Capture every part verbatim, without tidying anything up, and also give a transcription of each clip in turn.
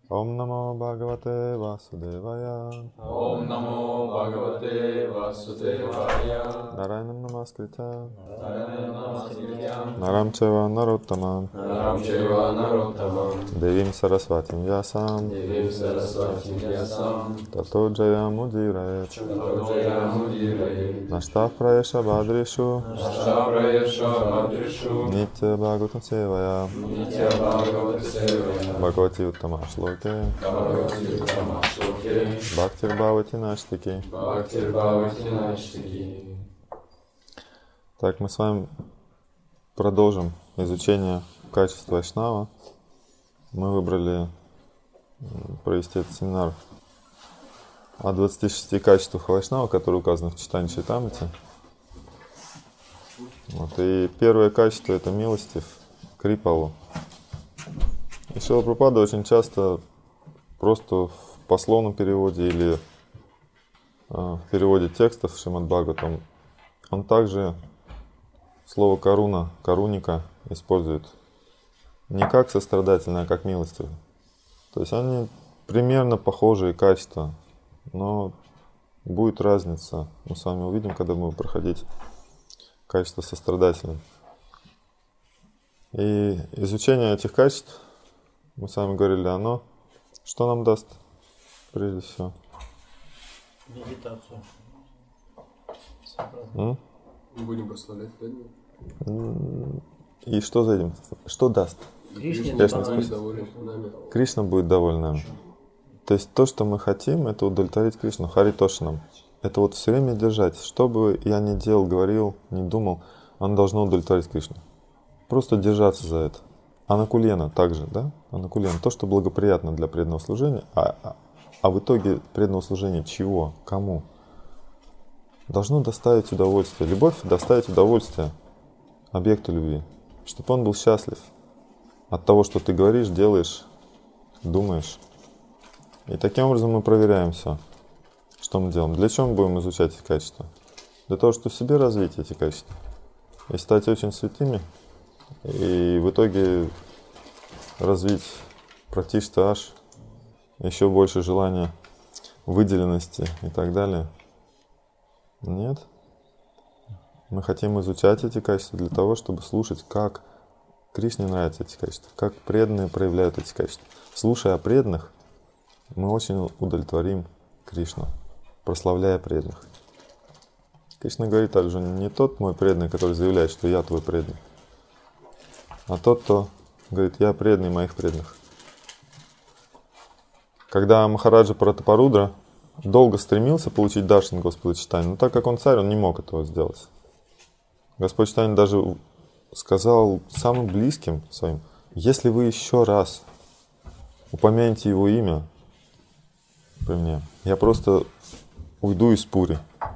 Om Namo Bhagavate Vasudevaya. Om Namo Bhagavate Vasudevaya. Narayanam Namaskritya. Naranam Namaskritya. Naram Chaiva Narottamam. Naram Chaiva Narottamam. Devim Saraswatim Vyasam. Devim Saraswatim Vyasam. Tato Jayam Udiraet. Tato Jayam Udiraet. Nashta Prayasha Badrishu. Nashta Prayasha Badrishu. Nitya Bhagavatam Sevaya. Nitya Bhagavata Sevaya. Bhagavati Uttama Shloke. Bhagavati Uttama Shloke. Bhaktir Bhavati Nashtiki. Bhaktir Bhavati Nashtiki. Так, мы с вами продолжим изучение качеств Вайшнава. Мы выбрали провести этот семинар о двадцати шести качествах Вайшнава, которые указаны в Читании Чайтамрите. Вот, и первое качество — это милостив, крипалу. И Шрила Прабхупада очень часто просто в пословном переводе или э, в переводе текстов Шримад Бхагаватам он также слово «каруна», «каруника» использует не как сострадательное, а как милостивое. То есть они примерно похожие качества, но будет разница. Мы с вами увидим, когда будем проходить качество сострадательное. И изучение этих качеств, мы с вами говорили, оно что нам даст прежде всего? Медитацию. М? Мы будем прославлять преданных. И что за этим? Что даст? Кришне Кришна доволен. спасибо. Доволен нами. Кришна будет доволен нами. То есть то, что мы хотим, это удовлетворить Кришну, Харитошинам. Это вот все время держать. Что бы я ни делал, говорил, не думал, оно должно удовлетворить Кришну. Просто держаться за это. Анакулена также, да? Анакулена. То, что благоприятно для преданного служения. А, а, а в итоге преданного служения чего? Кому? Должно доставить удовольствие. Любовь доставить удовольствие объекту любви. Чтобы он был счастлив от того, что ты говоришь, делаешь, думаешь. И таким образом мы проверяем все, что мы делаем. Для чего мы будем изучать эти качества? Для того, чтобы в себе развить эти качества. И стать очень святыми. И в итоге развить пратишта аш, еще больше желания выделенности и так далее. Нет. Мы хотим изучать эти качества для того, чтобы слушать, как Кришне нравятся эти качества, как преданные проявляют эти качества. Слушая о преданных, мы очень удовлетворим Кришну, прославляя преданных. Кришна говорит Арджуне: не тот мой преданный, который заявляет, что я твой преданный, а тот, кто говорит: я преданный моих преданных. Когда Махараджа Пратапарудра долго стремился получить даршан Господа Чайтаньи, но так как он царь, он не мог этого сделать. Господь Чайтанья даже сказал самым близким своим: если вы еще раз упомянете его имя при мне, я просто уйду из Пури.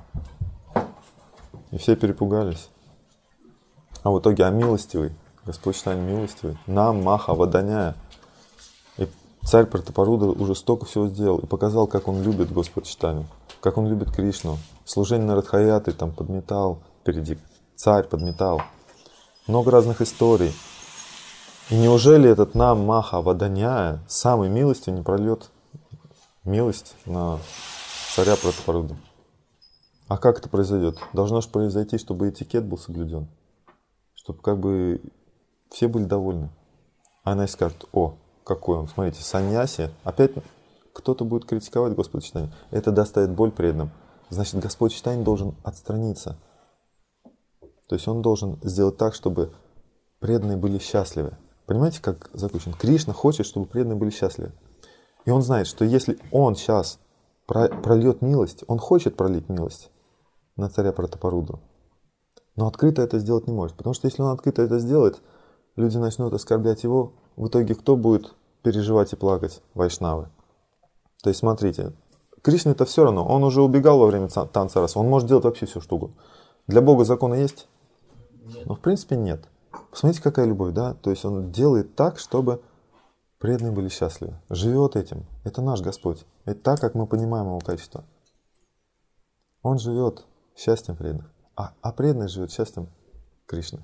И все перепугались. А в итоге, а милостивый, Господь Чайтанья милостивый, нам Маха Ваданяя. И царь Пратапарудра уже столько всего сделал и показал, как он любит Господа Чайтанью, как он любит Кришну. Служение на Радхаяты там подметал впереди, царь подметал. Много разных историй. И неужели этот нам Маха Ваданяя самой милостью не прольет милость на царя Пратапарудру? А как это произойдет? Должно же произойти, чтобы этикет был соблюден, чтобы как бы все были довольны. А она и скажет: о, какой он, смотрите, саньяси. Опять кто-то будет критиковать Господа Чайтанью. Это доставит боль преданным. Значит, Господь Чайтанья должен отстраниться. То есть он должен сделать так, чтобы преданные были счастливы. Понимаете, как заключен? Кришна хочет, чтобы преданные были счастливы. И он знает, что если он сейчас прольет милость, он хочет пролить милость на царя Пратапарудру, но открыто это сделать не может. Потому что если он открыто это сделает, люди начнут оскорблять его. В итоге кто будет переживать и плакать? Вайшнавы. То есть смотрите, Кришне это все равно. Он уже убегал во время танца раса. Он может делать вообще все, что угодно. Для Бога законы есть? Нет. Но в принципе нет. Посмотрите, какая любовь, да? То есть он делает так, чтобы преданные были счастливы. Живет этим. Это наш Господь. Это так, как мы понимаем его качество. Он живет счастьем преданных. А, а преданный живет счастьем Кришны.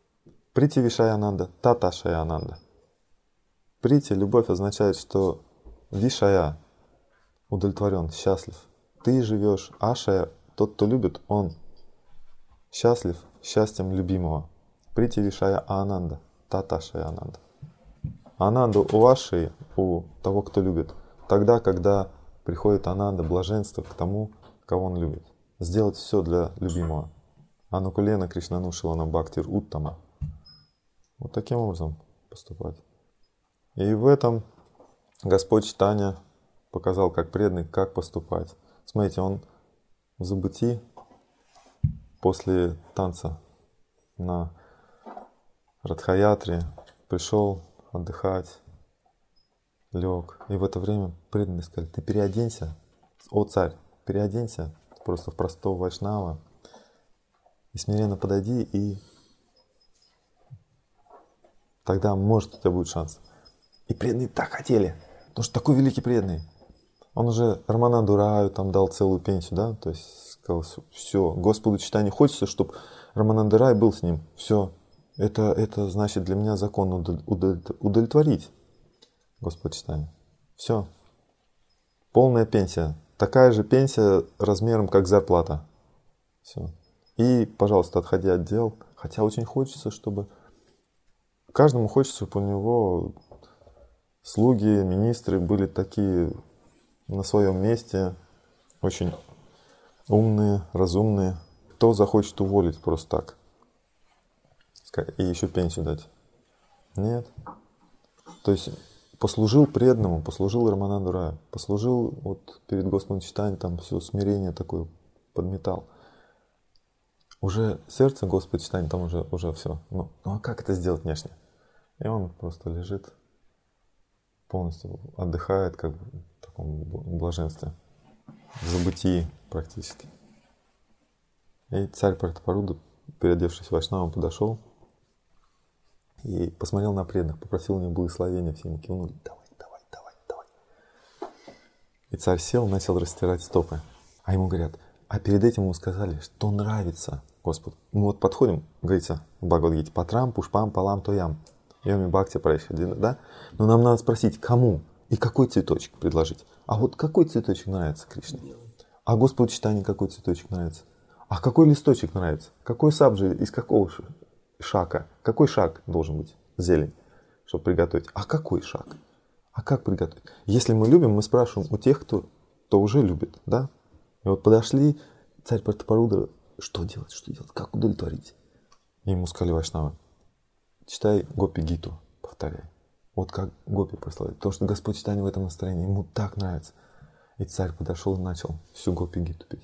Прити Вишаянанда, Тата Шаянанда. Прити, любовь, означает, что вишая, удовлетворен, счастлив. Ты живешь, ашая, тот, кто любит, он счастлив счастьем любимого. Прити вишая ананда, таташая ананда. Ананда у вашей, у того, кто любит, тогда, когда приходит ананда, блаженство к тому, кого он любит. Сделать все для любимого. Анукулена Кришнану Шилана Бхактир Уттама. Вот таким образом поступать. И в этом Господь Чайтанья показал, как преданный, как поступать. Смотрите, он в забытии после танца на Радхаятре пришел отдыхать, лег. И в это время преданные сказали: ты переоденься, о царь, переоденься просто в простого вайшнава и смиренно подойди, и тогда, может, у тебя будет шанс. И преданные так хотели, потому что такой великий преданный. Он уже Рамананду Раю там дал целую пенсию, да, то есть сказал: все, Господу Чайтанье хочется, чтобы Рамананда Рай был с ним. Все, это, это значит для меня закон удовлетворить Господа Чайтанье. Все, полная пенсия, такая же пенсия размером, как зарплата. Все. И, пожалуйста, отходи от дел, хотя очень хочется, чтобы каждому хочется, чтобы у него слуги, министры были такие на своем месте, очень умные, разумные. Кто захочет уволить просто так и еще пенсию дать? Нет. То есть послужил преданному, послужил Рамананду Раю, послужил вот перед Господом Чайтаньей, там все смирение такое подметал. Уже сердце Господа Чайтаньи, там уже, уже все. Ну, ну а как это сделать внешне? И он просто лежит, полностью отдыхает, как в таком блаженстве, в забытии практически. И царь Пратапаруда, переодевшись вайшнавом, подошел и посмотрел на преданных, попросил у них благословения, все ему кивнули: давай, давай, давай, давай. И царь сел, начал растирать стопы. А ему говорят: а перед этим ему сказали, что нравится Господу. Мы вот подходим, говорится в Бхагавад-гите: патрам, пушпам, палам, тоям. Йоми бхакти происходит, да? Но нам надо спросить, кому и какой цветочек предложить. А вот какой цветочек нравится Кришне? А Господу Чайтанье какой цветочек нравится? А какой листочек нравится? Какой сабджи, из какого шака? Какой шаг должен быть? Зелень, чтобы приготовить. А какой шаг? А как приготовить? Если мы любим, мы спрашиваем у тех, кто, кто уже любит, да? И вот подошли, царь Пратапаруда: что делать, что делать, как удовлетворить? И ему сказали вайшнавы: читай Гопи-гиту, повторяй. Вот как Гопи прославить. Потому что Господь Чайтанья в этом настроении, ему так нравится. И царь подошел и начал всю Гопи-гиту петь.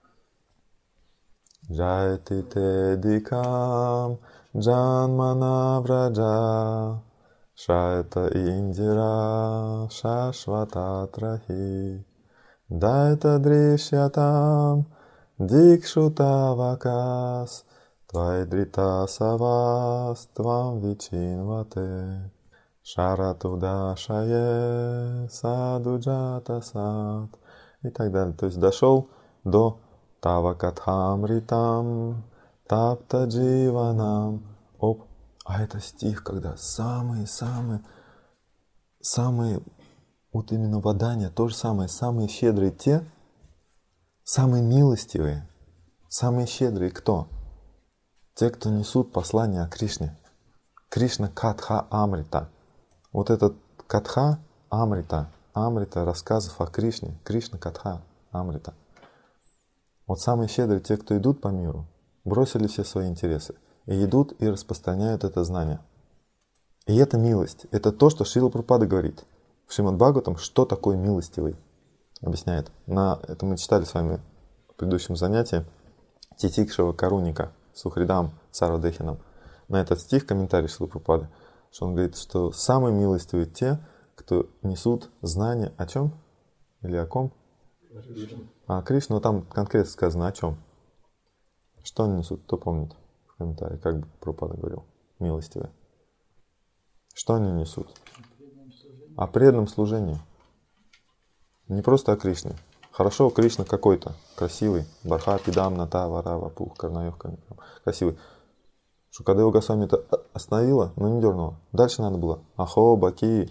Джайти те дикам джанмана враджа шайта индира шашвата трахи дайта дришьятам дикшута вакас твайдрита савас твам вичинвате шаратуда шае саduджата сад и так далее. То есть дошел до Тава катхамритам тапта дживанам. Оп. А это стих, когда самые-самые, самые, вот именно вадания, то же самое, самые щедрые те, самые милостивые, самые щедрые кто? Те, кто несут послание о Кришне. Кришна Катха Амрита. Вот этот Катха Амрита, Амрита рассказов о Кришне, Кришна Катха Амрита. Вот самые щедрые те, кто идут по миру, бросили все свои интересы и идут и распространяют это знание. И это милость. Это то, что Шрила Прабхупада говорит в Шримад Бхагаватам, что такое милостивый. Объясняет. На это мы читали с вами в предыдущем занятии Титикшава Каруника с Ухридам Сарвадехином. На этот стих комментарий Шрила Прабхупады, что он говорит, что самые милостивые те, кто несут знания о чем? Или о ком? А Кришна, но там конкретно сказано о чем? Что они несут? Кто помнит в комментарии, как бы Прабхупада говорил, милостивые? Что они несут? О преданном служении. Не просто о Кришне. Хорошо, Кришна какой-то, красивый. Барха, Пидам, Ната, Варава, Пух, Карнаев, красивый. Шукадева Госвами это остановила, но не дернула. Дальше надо было Ахо, Баки,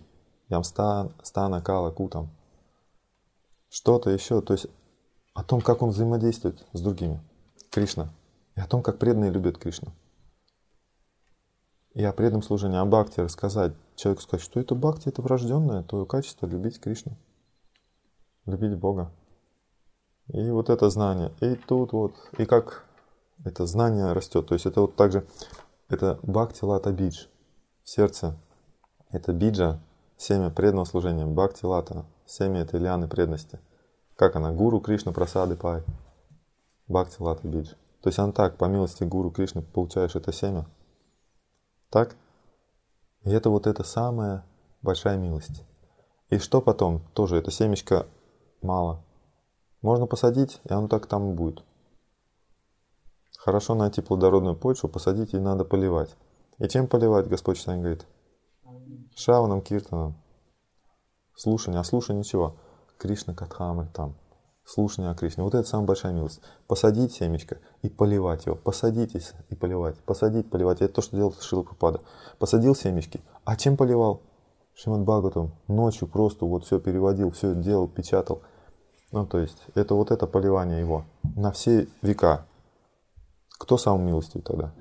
ям стан, стана кала кутам. Что-то еще, то есть о том, как он взаимодействует с другими, Кришна, и о том, как преданные любят Кришну. И о преданном служении, о бхакти рассказать. Человеку сказать, что это бхакти, это врожденное, твое качество — любить Кришну, любить Бога. И вот это знание, и тут вот, и как это знание растет. То есть это вот также, это бхакти лата бидж в сердце. Это биджа, семя преданного служения. Бхакти лата, семя этой лианы преданности. Как она? Гуру Кришна прасады пай. Бхакти лата бидж. То есть она так, по милости Гуру Кришны получаешь это семя. Так? И это вот эта самая большая милость. И что потом? Тоже это семечко мало. Можно посадить, и оно так там и будет. Хорошо найти плодородную почву, посадить, и надо поливать. И чем поливать, Господь Чайтанья говорит? Шраваном, киртаном. Слушание. А слушание чего? Кришна Катхамры там. Слушание о Кришне. Вот это самая большая милость. Посадить семечко и поливать его. Посадить и поливать. Посадить, поливать. Это то, что делал Шрила Прабхупада. Посадил семечки. А чем поливал? Шримад Бхагаватам. Ночью просто вот все переводил, все делал, печатал. Ну, то есть, это вот это поливание его. На все века. Кто самый милостивый тогда?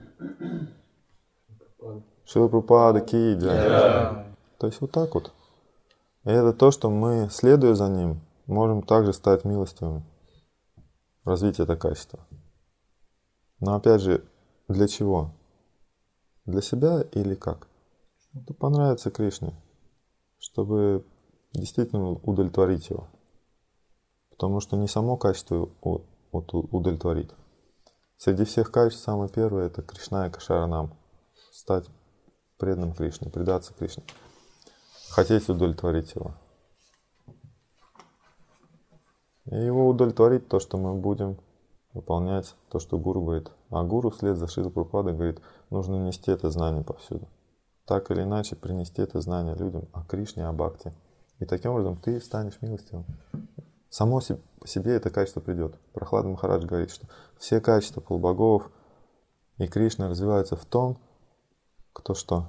Шрила Прабхупада ки джай. То есть, вот так вот. И это то, что мы, следуя за ним, можем также стать милостивыми. Развить это качество. Но опять же, для чего? Для себя или как? Это понравится Кришне, чтобы действительно удовлетворить его. Потому что не само качество вот удовлетворит. Среди всех качеств самое первое — это Кришная Кашаранам. Стать преданным Кришне, предаться Кришне. Хотеть удовлетворить его. И его удовлетворить то, что мы будем выполнять то, что Гуру говорит. А Гуру вслед за Шрилой Прабхупадой говорит, нужно нести это знание повсюду. Так или иначе принести это знание людям о Кришне, о Бхакти. И таким образом ты станешь милостивым. Само по себе это качество придет. Прохлада Махарадж говорит, что все качества полубогов и Кришны развиваются в том, кто что?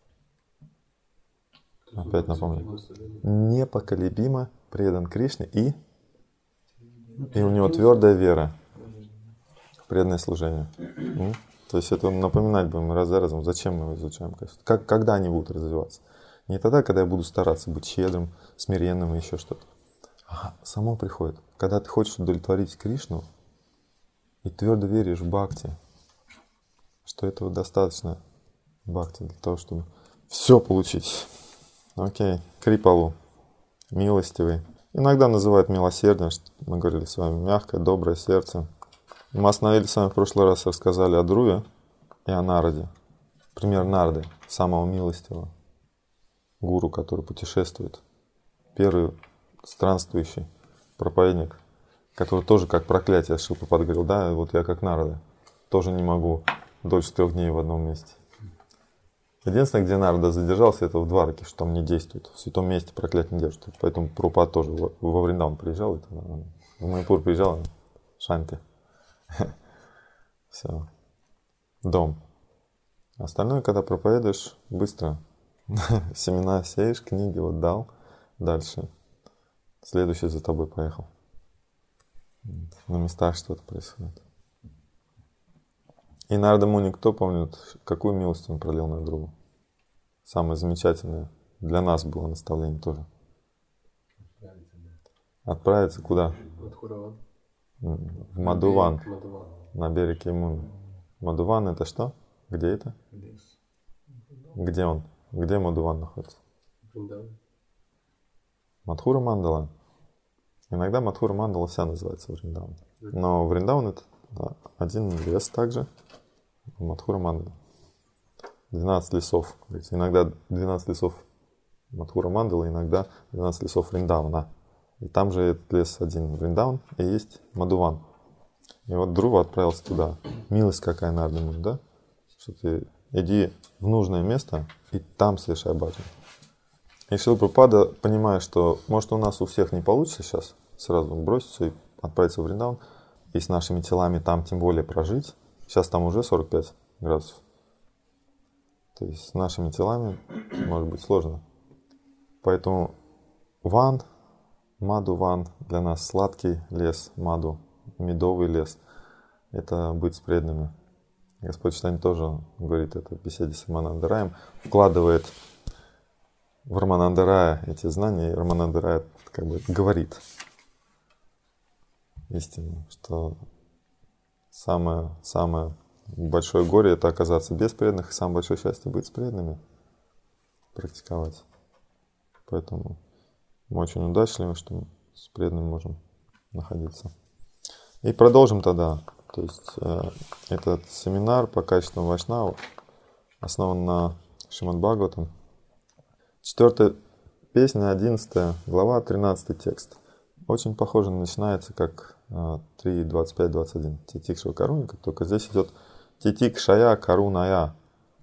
Опять напомню. Непоколебимо предан Кришне и, и у него твердая вера в преданное служение. Mm? То есть это напоминать будем раз за разом, зачем мы его изучаем. Как, когда они будут развиваться. Не тогда, когда я буду стараться быть щедрым, смиренным и еще что-то. А само приходит. Когда ты хочешь удовлетворить Кришну и твердо веришь в бхакти, что этого достаточно бхакти для того, чтобы все получить. Окей, Крипалу, милостивый. Иногда называют милосердием, что мы говорили с вами, мягкое, доброе сердце. Мы остановились с вами в прошлый раз, рассказали о Друве и о Нараде. Пример Нарды, самого милостивого гуру, который путешествует. Первый странствующий проповедник, который тоже как проклятие, Шрила Прабхупада говорил, да, вот я как Нарада, тоже не могу дольше трех дней в одном месте. Единственное, где Нарада задержался, это в Двараке, что там не действует. В святом месте проклятие не держит. Поэтому Прабхупада тоже во Вриндаван приезжал, это, в Майяпур приезжал, Шанти. Все. Дом. Остальное, когда проповедуешь, быстро. Семена сеешь, книги вот дал. Дальше. Следующий за тобой поехал. На местах что-то происходит. И Нарада Муни, кто помнит, какую милость он пролил на другу? Самое замечательное для нас было наставление тоже. Отправиться куда? В Мадуван. На берег Ямуны. Мадуван это что? Где это? Где он? Где Мадуван находится? Мадхура Мандала. Иногда Мадхура Мандала вся называется Вриндаван. Но Вриндаван это да, один лес также. Мадхура Мандала. двенадцать лесов. Иногда двенадцать лесов Мадхура Мандала, иногда двенадцать лесов Вриндавана. И там же этот лес один Вриндаван, и есть Мадуван. И вот Друва отправился туда. Милость какая Нарада Муни, да? Что ты иди в нужное место и там совершай баджан. И Шрила Прабхупада, понимая, что может у нас у всех не получится сейчас сразу броситься и отправиться в Вриндаван, и с нашими телами там тем более прожить. Сейчас там уже сорок пять градусов. То есть с нашими телами может быть сложно. Поэтому ван, маду ван для нас сладкий лес, маду, медовый лес. Это быть с преданными. Господь Чайтанья тоже говорит это в беседе с Раманандараем, вкладывает в Раманандарая эти знания, и Раманандарая как бы говорит истину, что самое, самое большое горе — это оказаться без преданных, и самое большое счастье — быть с преданными, практиковать. Поэтому мы очень удачливы, что мы с преданными можем находиться. И продолжим тогда. То есть э, этот семинар по качествам вайшнава основан на Шримад Бхагаватам. Четвертая песня, одиннадцатая глава, тринадцатый текст. Очень похоже, начинается как э, три двадцать пять двадцать один. Титикшава Каруника, только здесь идет Титикшая Каруная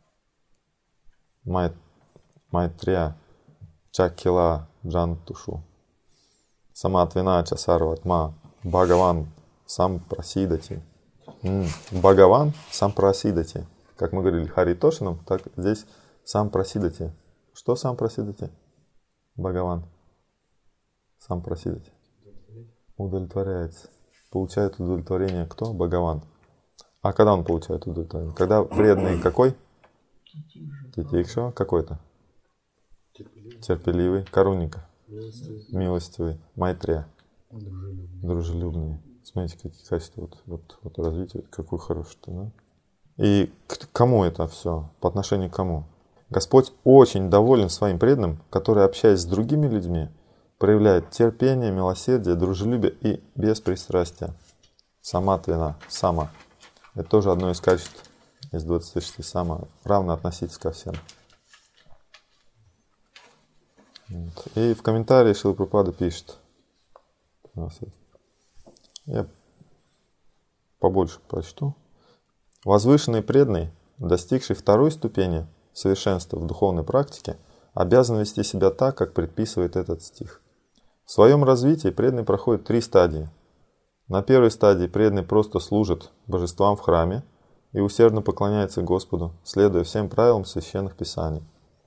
Май, Майтрия Чакила Джантушу Саматвинача Сарватма Бхагаван Сампрасидати. Бхагаван Сампрасидати. Как мы говорили Харитошином, так здесь Сампрасидати. Что Сампрасидати? Бхагаван Сампрасидати. Удовлетворяется. Получает удовлетворение кто? Бхагаван. А когда он получает удовлетворение? Когда преданный какой? Титикшава какой-то? Терпеливый. Терпеливый. Каруника. Милостивый. Милостивый. Майтрия. Дружелюбный. Дружелюбный. Смотрите, какие качества вот, вот, вот развитие, какой хороший-то, да? И к кому это все? По отношению к кому? Господь очень доволен своим преданным, которые, общаясь с другими людьми, проявляют терпение, милосердие, дружелюбие и беспристрастие. Саматвина, сама. Это тоже одно из качеств из двадцати шести. Сама. Равно относиться ко всем. Вот. И в комментарии Шрила Прабхупада пишет. Я побольше прочту. Возвышенный преданный, достигший второй ступени совершенства в духовной практике, обязан вести себя так, как предписывает этот стих. В своем развитии преданный проходит три стадии. На первой стадии преданный просто служит божествам в храме и усердно поклоняется Господу, следуя всем правилам священных писаний.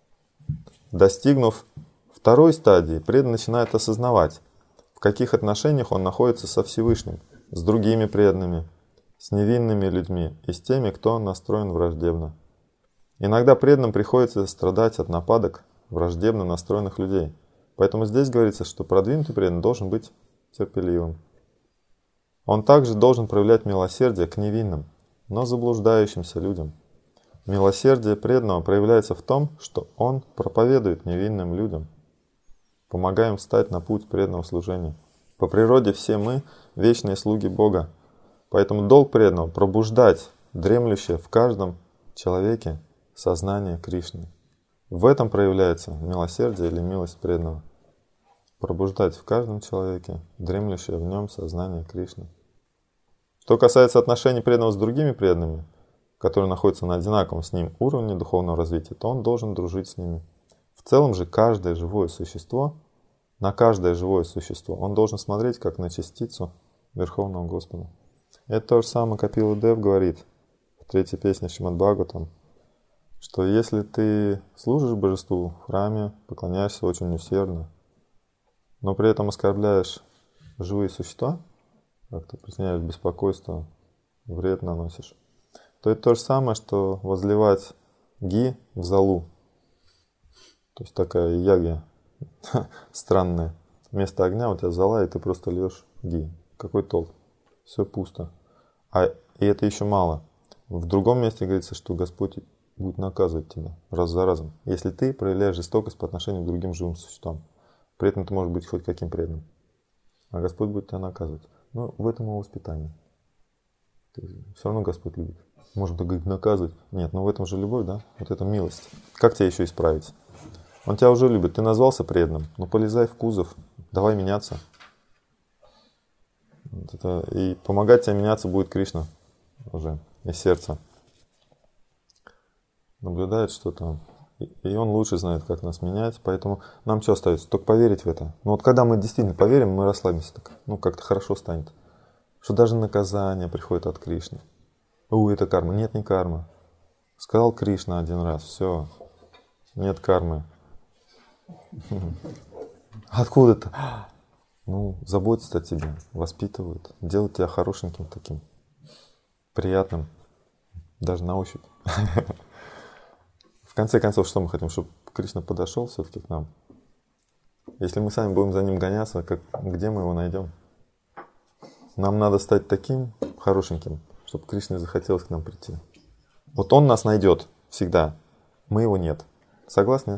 Достигнув второй стадии, преданный начинает осознавать, в каких отношениях он находится со Всевышним, с другими преданными, с невинными людьми и с теми, кто настроен враждебно. Иногда преданным приходится страдать от нападок враждебно настроенных людей. Поэтому здесь говорится, что продвинутый преданный должен быть терпеливым. Он также должен проявлять милосердие к невинным, но заблуждающимся людям. Милосердие преданного проявляется в том, что он проповедует невинным людям, помогая им встать на путь преданного служения. По природе все мы вечные слуги Бога, поэтому долг преданного — пробуждать дремлющее в каждом человеке сознание Кришны. В этом проявляется милосердие или милость преданного. Пробуждать в каждом человеке дремлющее в нем сознание Кришны. Что касается отношений преданного с другими преданными, которые находятся на одинаковом с ним уровне духовного развития, то он должен дружить с ними. В целом же каждое живое существо, на каждое живое существо он должен смотреть как на частицу Верховного Господа. Это то же самое Капила Дев говорит в третьей песне Шримад Бхагаватам, что если ты служишь божеству в храме, поклоняешься очень усердно, но при этом оскорбляешь живые существа, как-то причиняешь беспокойство, вред наносишь, то это то же самое, что возливать ги в золу. То есть такая ягья странная. Вместо огня у тебя зола, и ты просто льешь ги. Какой толк? Все пусто. А и это еще мало. В другом месте говорится, что Господь будет наказывать тебя раз за разом, если ты проявляешь жестокость по отношению к другим живым существам. При этом ты можешь быть хоть каким преданным. А Господь будет тебя наказывать. Но в этом его воспитание. Все равно Господь любит. Можно так говорить, наказывать. Нет, но в этом же любовь, да? Вот это милость. Как тебя еще исправить? Он тебя уже любит. Ты назвался преданным. Ну полезай в кузов. Давай меняться. Вот это, и помогать тебе меняться будет Кришна уже из сердца. Наблюдает что-то. И он лучше знает, как нас менять. Поэтому нам что остается? Только поверить в это. Но вот когда мы действительно поверим, мы расслабимся. Так, ну как-то хорошо станет. Что даже наказание приходит от Кришны. У, это карма. Нет, не карма. Сказал Кришна один раз. Все. Нет кармы. Откуда-то. Ну, заботятся о тебе, воспитывают, делают тебя хорошеньким таким, приятным, даже на ощупь. В конце концов, что мы хотим? Чтобы Кришна подошел все-таки к нам. Если мы сами будем за ним гоняться, как, где мы его найдем? Нам надо стать таким хорошеньким, чтобы Кришне захотелось к нам прийти. Вот он нас найдет всегда, мы его нет. Согласны?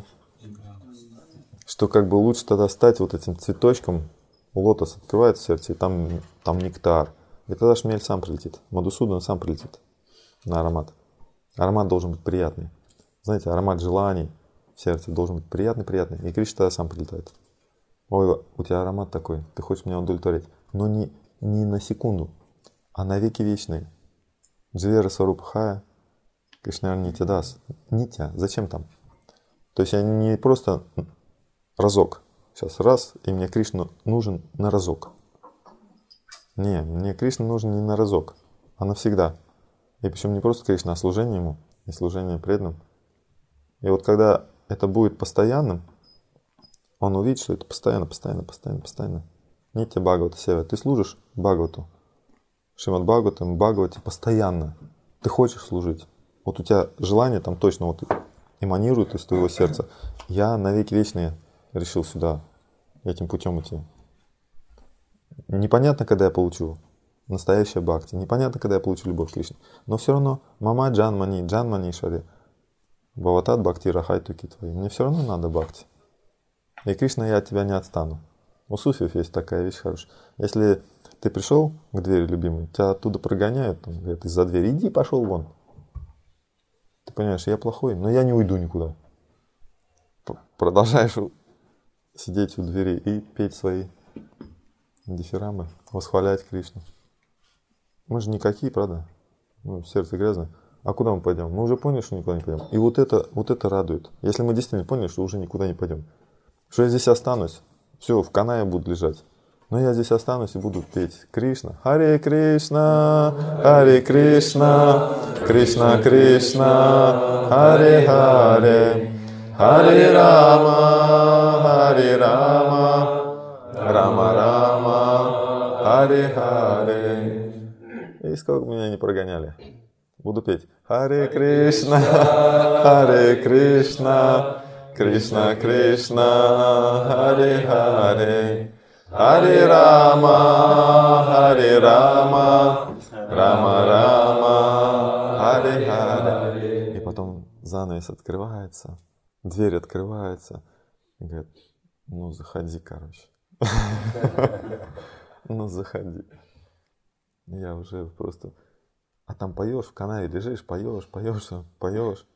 Что как бы лучше тогда стать вот этим цветочком, лотос открывает в сердце, и там, там нектар. И тогда шмель сам прилетит, Мадхусудан сам прилетит на аромат. Аромат должен быть приятный. Знаете, аромат желаний в сердце должен быть приятный-приятный. И Кришна тогда сам прилетает. Ой, у тебя аромат такой, ты хочешь меня удовлетворить. Но не, не на секунду, а на веки вечные. Дживера Сварупхая, Кришна Нитядас. Нитя, зачем там? То есть я не просто разок. Сейчас раз, и мне Кришна нужен на разок. Не, мне Кришна нужен не на разок, а навсегда. И причем не просто Кришна, а служение ему, и служение преданным. И вот когда это будет постоянным, он увидит, что это постоянно, постоянно, постоянно, постоянно. Нитя Бхагавата Сева. Ты служишь Бхагавату, Шримад Бхагаватам, Бхагавате постоянно. Ты хочешь служить. Вот у тебя желание там точно вот эманирует из твоего сердца. Я навеки вечные решил сюда этим путем идти. Непонятно, когда я получу настоящее бхакти. Непонятно, когда я получу любовь к Кришне. Но все равно мама джанмани, джанмани шари. Бхаватат бхакти рахай туки твои. Мне все равно надо бхакти. И Кришна, я от тебя не отстану. У суфиев есть такая вещь хорошая. Если ты пришел к двери любимой, тебя оттуда прогоняют, там, говорят, из-за двери, иди, пошел вон. Ты понимаешь, я плохой, но я не уйду никуда. Продолжаешь сидеть у двери и петь свои дифирамбы, восхвалять Кришну. Мы же никакие, правда? Ну, сердце грязное. А куда мы пойдем? Мы уже поняли, что никуда не пойдем. И вот это, вот это радует. Если мы действительно поняли, что уже никуда не пойдем. Что я здесь останусь, все, в канаве буду лежать. Но я здесь останусь и буду петь Кришна. Харе Кришна, Харе Кришна, Кришна Кришна, Харе Харе, Харе Рама, Харе Рама, Рама Рама, Харе Харе. И сколько меня не прогоняли. Буду петь Харе Кришна, Харе Кришна, Кришна Кришна, Харе Харе, Харе Рама, Харе Рама, Рама Рама, Харе Харе. И потом занавес открывается, дверь открывается. И говорят, ну заходи, короче. Ну заходи. Я уже просто... А там поешь, в канаве лежишь, поешь, поешь, поешь.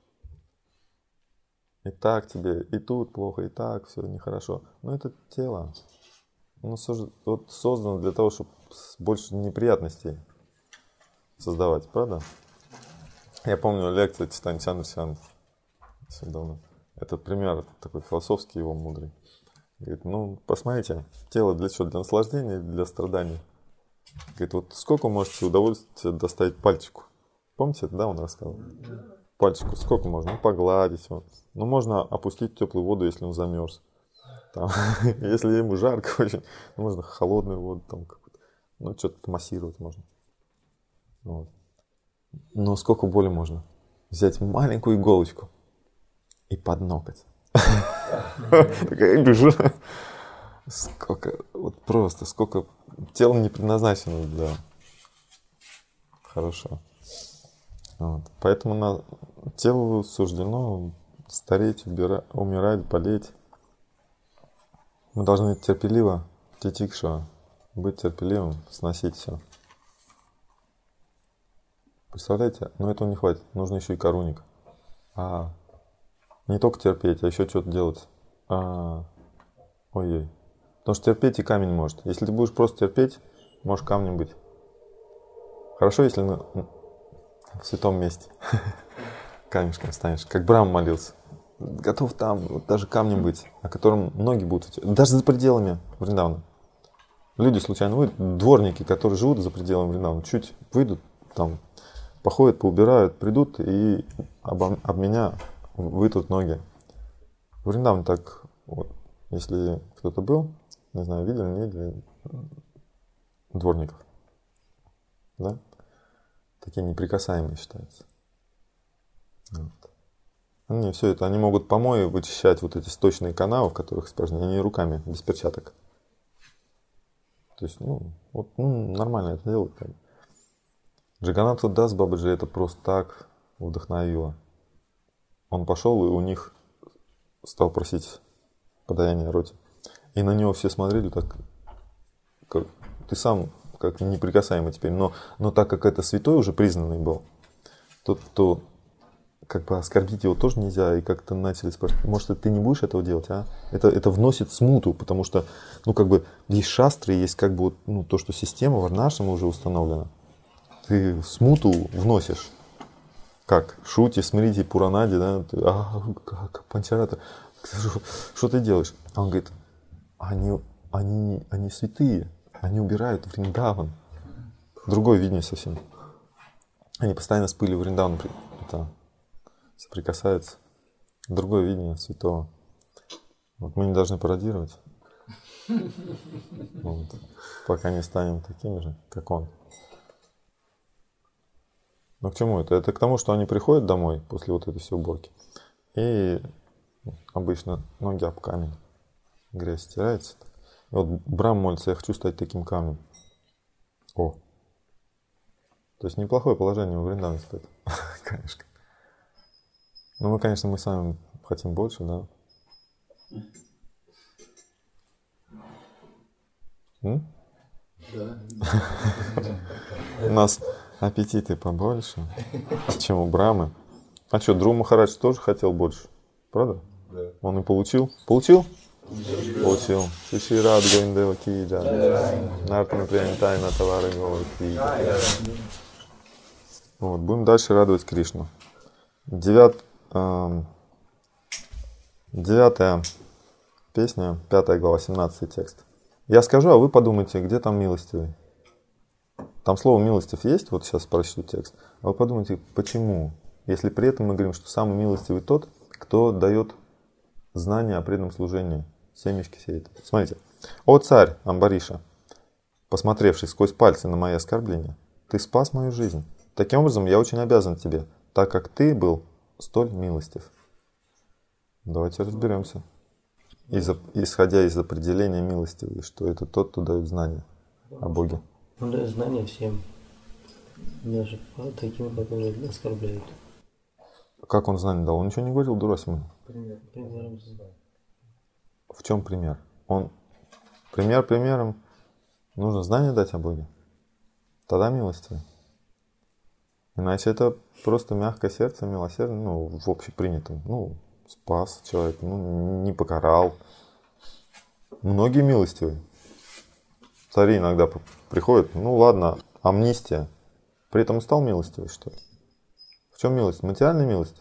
И так тебе, и тут плохо, и так все нехорошо. Но это тело. Оно вот создано для того, чтобы больше неприятностей создавать, правда? Я помню лекцию Чайтанья Чандрашяна давно. Это пример такой философский, его мудрый. Говорит, ну посмотрите, тело для чего? Для наслаждения или для страданий? Говорит, вот сколько можете удовольствия доставить пальчику? Помните, да, он рассказывал? Пальчику сколько можно? Ну, погладить его. Ну, можно опустить в теплую воду, если он замерз. Там, если ему жарко очень, ну, можно холодную воду, там, ну, что-то массировать можно. Вот. Но сколько боли можно? Взять маленькую иголочку и под ноготь. Такая бежу. Сколько, вот просто, сколько тело не предназначено для хорошего. Вот. Поэтому на телу суждено стареть, убира, умирать, болеть. Мы должны терпеливо, титикша, быть терпеливым, сносить все. Представляете? Но этого не хватит. Нужно еще и коруник. А, не только терпеть, а еще что-то делать. А, ой-ой. Потому что терпеть и камень может. Если ты будешь просто терпеть, можешь камнем быть. Хорошо, если на, в святом месте камешком станешь. Как Брахма молился. Готов там, вот даже камнем быть, о котором ноги будут. Даже за пределами Вриндавана. Люди случайно выйдут, дворники, которые живут за пределами Вриндавана, чуть выйдут, там, походят, поубирают, придут и об, об меня вытрут ноги. В Вриндаване так Вот. Если кто-то был, не знаю, видели, не видели, дворников, да? Такие неприкасаемые считаются. Вот. Они все это, они могут помои вычищать вот эти сточные канавы, в которых испражнения, они руками, без перчаток. То есть, ну, вот, ну, нормально это делают. Джаганнатха Дас Бабаджи это просто так вдохновило. Он пошел и у них стал просить подаяние роте. И на него все смотрели так, как ты сам как неприкасаемый теперь. Но, но так как это святой уже признанный был, то, то как бы оскорбить его тоже нельзя. И как-то начали спрашивать, может, ты не будешь этого делать, а? Это, это вносит смуту, потому что, ну, как бы есть шастры, есть как бы вот, ну, то, что система варнашрама уже установлена. Ты смуту вносишь. Как? Шути, смрити, пуранади, да? Ты, а, как панчарата. Что ты делаешь? А он говорит, они, они, они святые, они убирают Вриндаван. Другое видение совсем. Они постоянно с пылью Вриндавана это, соприкасаются. Другое видение святого. Вот мы не должны пародировать. Вот. Пока не станем такими же, как он. Но к чему это? Это к тому, что они приходят домой после вот этой всей уборки. И обычно ноги об камень. Грязь стирается. И вот Брам молится, я хочу стать таким камнем. О! То есть неплохое положение у Вриндавана стоит. Конечно. Но мы, конечно, мы сами хотим больше, да? М? Да. У нас аппетиты побольше, чем у Брамы. А что, Дру Махарадж тоже хотел больше? Правда? Да. Он и получил. Получил? Получил. Шиши Рад Гоиндева Киджа. Нартана Приянтайна Тавара Говард. Вот, будем дальше радовать Кришну. Девят, э, девятая песня, пятая глава, семнадцатый текст. Я скажу, а вы подумайте, где там милостивый. Там слово милостив есть, вот сейчас прочту текст. А вы подумайте, почему? Если при этом мы говорим, что самый милостивый тот, кто дает знания о преданном служении, семечки сеет. Смотрите. О царь Амбариша, посмотревший сквозь пальцы на мои оскорбления, ты спас мою жизнь. Таким образом, я очень обязан тебе, так как ты был столь милостив. Давайте разберемся. Из, исходя из определения милостивый, что это тот, кто дает знания о Боге. Он дает знания всем, даже таким, которые оскорбляют. Как он знания дал? Он ничего не говорил, Дурасиму. Пример. Примером. В чем пример? Он пример примером. Нужно знания дать о Боге. Тогда милостивый. Иначе это просто мягкое сердце, милосердие, ну, в общепринятом. Ну, спас человека, ну, не покарал. Многие милостивые. Цари иногда приходят, ну ладно, амнистия. При этом стал милостивый, что ли? В чем милость? Материальная милость?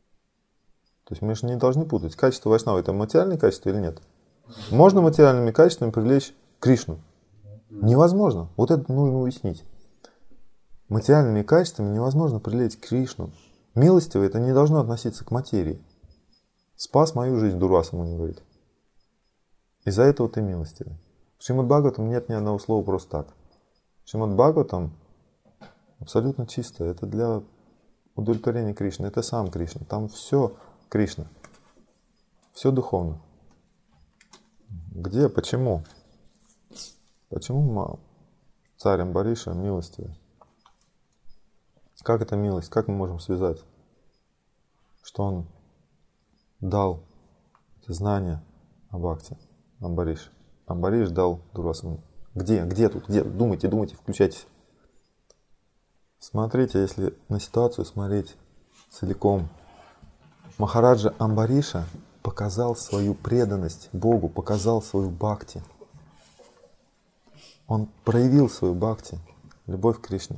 То есть мы же не должны путать. Качество вайшнава — это материальные качества или нет? Можно материальными качествами привлечь Кришну? Невозможно. Вот это нужно уяснить. Материальными качествами невозможно привлечь Кришну. Милостивый — это не должно относиться к материи. Спас мою жизнь, Дурваса Муни говорит. Из-за этого ты милостивый. В Шримад Бхагаватам нет ни одного слова просто так. В Шримад Бхагаватам абсолютно чисто. Это для удовлетворения Кришны. Это сам Кришна. Там все Кришна. Все Где? Почему? Почему царь Амбариша милостивый? Как это милость? Как мы можем связать? Что он дал знания о Бхакти, Амбариш. Амбариш дал Дурвасану. Где? Где тут? Где? Думайте, думайте, включайтесь. Смотрите, если на ситуацию смотреть целиком. Махараджа Амбариша показал свою преданность Богу, показал свою бхакти. Он проявил свою бхакти, любовь к Кришне.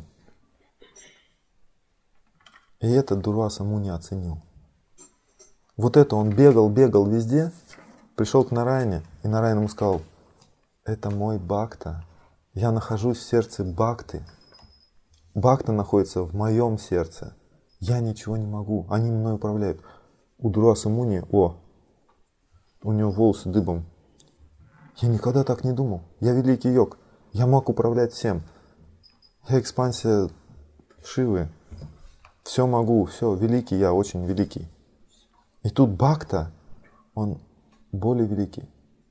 И это Дурваса Муни оценил. Вот это он бегал, бегал везде, пришел к Нараяне, и Нараян ему сказал: это мой бхакта, я нахожусь в сердце бхакты. Бхакта находится в моем сердце. Я ничего не могу, они мной управляют. У Дурваса Муни, о, у него волосы дыбом. Я никогда так не думал. Я великий йог. Я мог управлять всем. Я экспансия Шивы. Все могу, все, великий я, очень великий. И тут Бхакта, он более великий.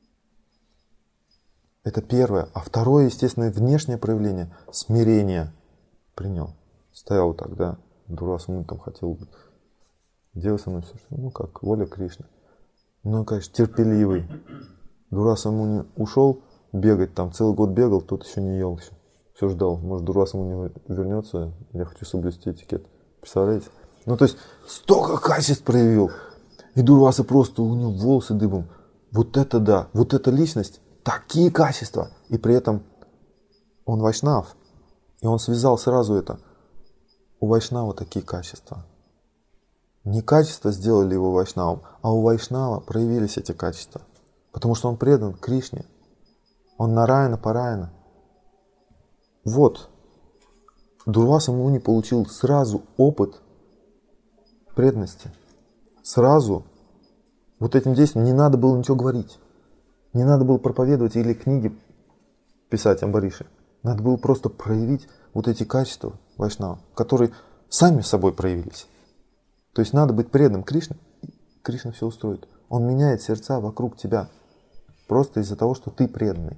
Это первое. А второе, естественно, внешнее проявление — смирение принял. Стоял вот так, да, Дурваса Муни там хотел делать со мной все, что, ну как, воля Кришны. Ну, конечно, терпеливый. Дурваса Муни ушел бегать, там целый год бегал, тот еще не ел все. Все ждал, может, Дурваса Муни вернется, я хочу соблюсти этикет. Представляете? Ну, то есть, столько качеств проявил. И Дурваса просто, у него волосы дыбом. Вот это да, вот эта личность, такие качества. И при этом он вайшнав. И он связал сразу это. У вайшнава такие качества. Не качества сделали его вайшнавом, а у вайшнава проявились эти качества. Потому что он предан Кришне. Он нараяна параяна. Вот. Дурваса Муни получил сразу опыт преданности. Сразу. Вот этим действием не надо было ничего говорить. Не надо было проповедовать или книги писать Амбариши. Надо было просто проявить вот эти качества вайшнава, которые сами собой проявились. То есть надо быть преданным Кришне, и Кришна все устроит. Он меняет сердца вокруг тебя. Просто из-за того, что ты преданный.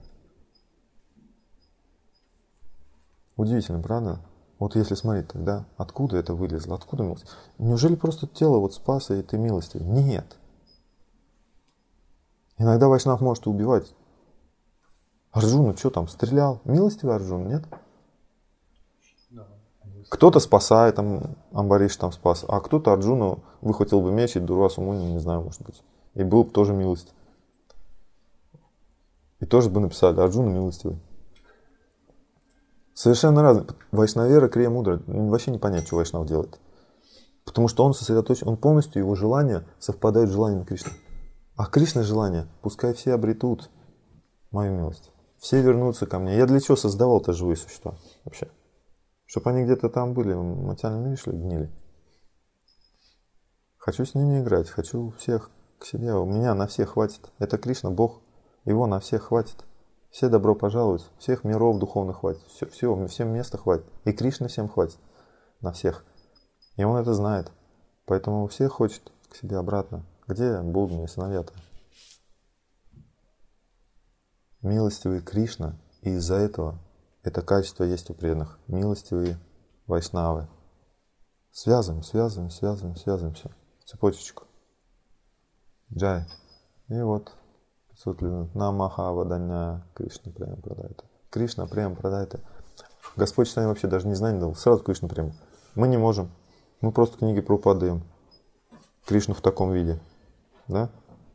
Удивительно, правда? Вот если смотреть тогда, откуда это вылезло, откуда милость? Неужели просто тело вот спас, и ты милостивый? Нет. Иногда вайшнав может убивать. Арджуна что там, стрелял? Милостивый Арджуна, нет? Кто-то спасает, там, Амбариш там спас, а кто-то Арджуну выхватил бы меч и Дурвасу Муни, не знаю, может быть. И был бы тоже милость. И тоже бы написали Арджуна милостивый. Совершенно разные. Вайшнавера, Крия Мудра, вообще не понять, что Вайшнав делает. Потому что он сосредоточен, он полностью, его желания совпадают с желанием Кришны. А Кришна желание, пускай все обретут мою милость. Все вернутся ко мне. Я для чего создавал-то живые существа вообще? Чтобы они где-то там были, в материальном мире шли, гнили. Хочу с ними играть, хочу всех к себе. У меня на всех хватит. Это Кришна, Бог. Его на всех хватит. Все добро пожаловать. Всех миров духовных хватит. Все, все, всем места хватит. И Кришна всем хватит. На всех. И он это знает. Поэтому всех хочет к себе обратно. Где будут мои сыновья-то? Милостивый Кришна. И из-за этого это качество есть у преданных. Милостивые вайшнавы. Связываем, связываем, связываем, связываем все. Цепочечку. Джай. И вот. пятьсот лет. Намаха Ваданя Кришна прям продает. Кришна прям продает. Господь Читания вообще даже не знает, дал. Сразу Кришна прям. Мы не можем. Мы просто книги Прабхупады даем. Кришну в таком виде. Да?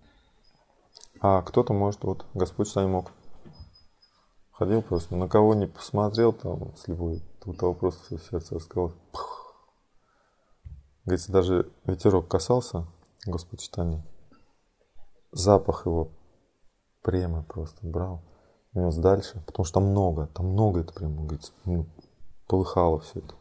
А кто-то может, вот Господь Читания мог. Ходил просто, на кого не посмотрел, там, слепой, тут того просто в сердце рассказал. Говорится, даже ветерок касался Господь Читания. Запах его према просто брал, нес дальше, потому что там много, там много это прямо, говорится, ну, полыхало все это.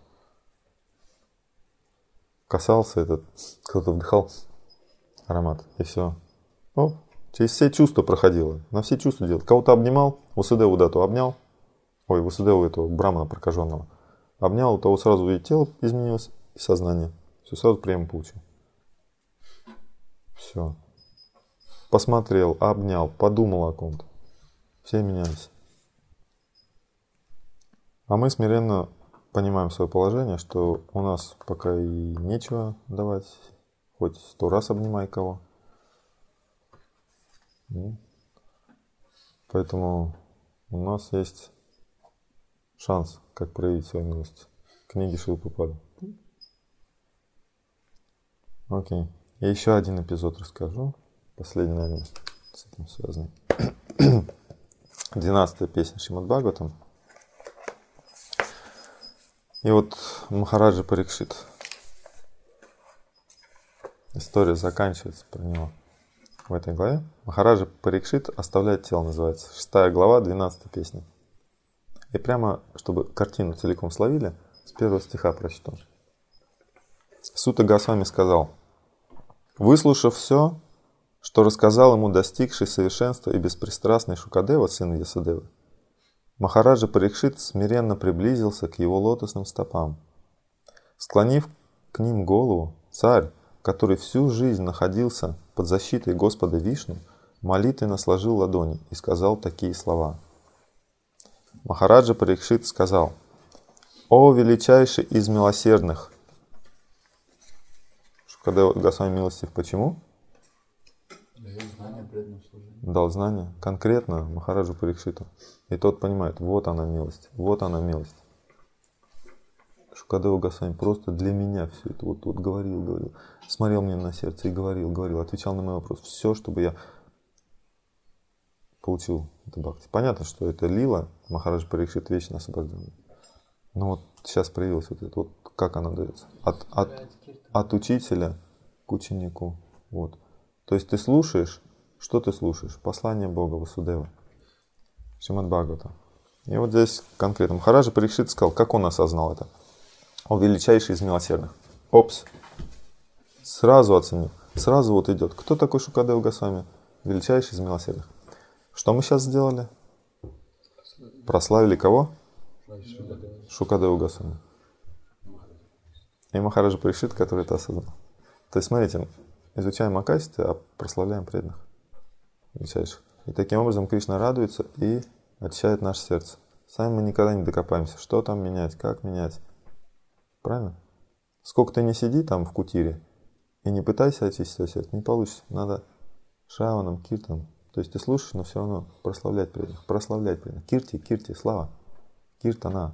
Касался этот, кто-то вдыхал аромат, и все. Оп. Через все чувства проходило, на все чувства делал. Кого-то обнимал, Васудеву дату обнял, ой, Васудеву этого брамана прокаженного, обнял, у того сразу и тело изменилось, и сознание. Все, сразу прямо получил. Все. Посмотрел, обнял, подумал о ком-то. Все менялись. А мы смиренно понимаем свое положение, что у нас пока и нечего давать, хоть сто раз обнимай кого. Поэтому у нас есть шанс, как проявить свою милость. Книги Шрилы Прабхупады. Окей. И еще один эпизод расскажу. Последний, наверное, с этим связанный. Двенадцатая песня Шримад Бхагаватам. И вот Махараджа Парикшит. История заканчивается про него. В этой главе Махараджа Парикшит оставляет тело, называется. Шестая глава, двенадцатая песня. И прямо, чтобы картину целиком словили, с первого стиха прочту. Сута Госвами сказал: выслушав все, что рассказал ему достигший совершенства и беспристрастный Шукадева, сын Ясадевы, Махараджа Парикшит смиренно приблизился к его лотосным стопам. Склонив к ним голову, царь, который всю жизнь находился под защитой Господа Вишну, молитвенно сложил ладони и сказал такие слова. Махараджа Парикшит сказал: «О величайший из милосердных!» Шукадева Госвами милостив почему? Дает знания преданным служению. Дал знания конкретно Махараджу Парикшиту. И тот понимает, вот она милость, вот она милость. Шукадева Госвами просто для меня все это вот, вот говорил, говорил, смотрел мне на сердце и говорил, говорил, отвечал на мой вопрос. Все, чтобы я получил это бхакти. Понятно, что это лила, Махараджа Парикшит вечно освобожденный. Но вот сейчас проявилось вот это, вот как она дается. От, от, от учителя к ученику. Вот. То есть ты слушаешь, что ты слушаешь? Послание Бога Васудева. Шримад Бхагавата. И вот здесь конкретно Махараджа Парикшит сказал, как он осознал это. О величайший из милосердных. Опс. Сразу оценил. Сразу вот идет. Кто такой Шукадева Госвами? Величайший из милосердных. Что мы сейчас сделали? Прославили кого? Шукадева Госвами. И Махараджа Парикшит, который это осознал. То есть, смотрите, изучаем о качестве, а прославляем преданных. Величайших. И таким образом Кришна радуется и очищает наше сердце. Сами мы никогда не докопаемся, что там менять, как менять. Правильно? Сколько ты не сиди там в кутире и не пытайся очистить свое сердце, не получится. Надо шраваном, киртаном. То есть ты слушаешь, но все равно прославлять преданных, прославлять преданных. Кирти, кирти, слава. Киртана.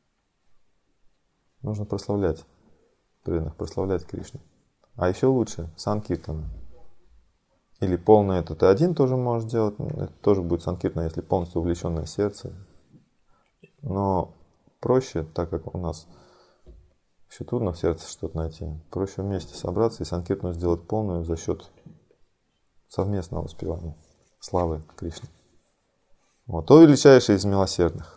Нужно прославлять преданных, прославлять Кришну. А еще лучше санкиртана. Или полное это ты один тоже можешь делать. Это тоже будет санкиртана, если полностью увлеченное сердце. Но проще, так как у нас еще трудно в сердце что-то найти, проще вместе собраться и санкиртану сделать полную за счет совместного воспевания славы Кришны. Вот. О величайший из милосердных.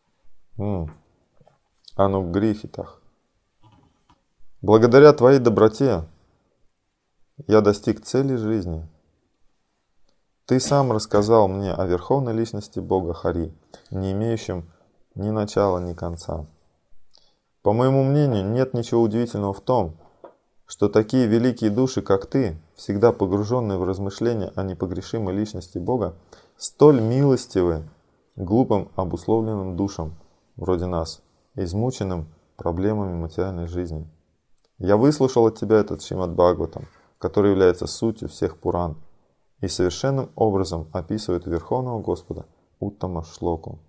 Анугрихитах. Благодаря твоей доброте я достиг цели жизни. Ты сам рассказал мне о верховной личности Бога Хари, не имеющем ни начала, ни конца. По моему мнению, нет ничего удивительного в том, что такие великие души, как ты, всегда погруженные в размышления о непогрешимой личности Бога, столь милостивы глупым обусловленным душам, вроде нас, измученным проблемами материальной жизни. Я выслушал от тебя этот Шримад Бхагаватам, который является сутью всех Пуран, и совершенным образом описывает Верховного Господа Уттама Шлоку.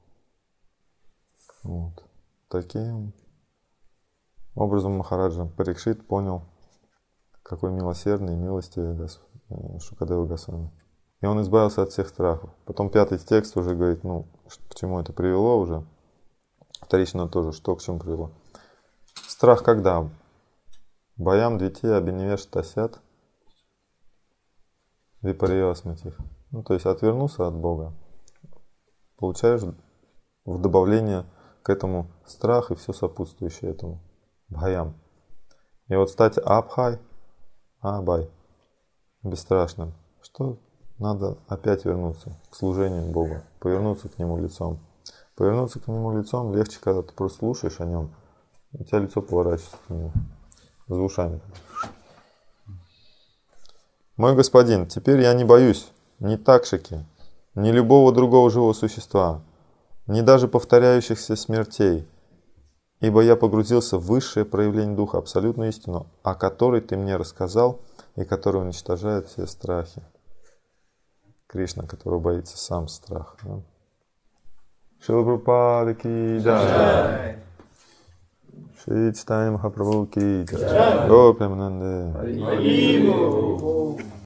Вот. Таким образом Махараджа Парикшит понял, какой милосердный и милостивый Шукадева Госвами. И он избавился от всех страхов. Потом пятый текст уже говорит, ну, к чему это привело уже. Вторично тоже, что к чему привело. Страх когда? Баям двите абиневеш тасят випариосматив. Ну, то есть отвернулся от Бога. Получаешь в добавление к этому страх и все сопутствующее этому. Бхаям. И вот стать абхай, абай, бесстрашным. Что? Надо опять вернуться к служению Богу, повернуться к Нему лицом. Повернуться к Нему лицом легче, когда ты просто слушаешь о Нем, у тебя лицо поворачивается к Нему, за ушами. Мой господин, теперь я не боюсь ни такшики, ни любого другого живого существа, ни даже повторяющихся смертей, ибо я погрузился в высшее проявление Духа, абсолютную истину, о которой ты мне рассказал и которая уничтожает все страхи. Кришна, которого боится сам страх. Да? Шрила Прабхупада ки джай. Шри Чайтанья Махапрабху ки джай. Го Премананде.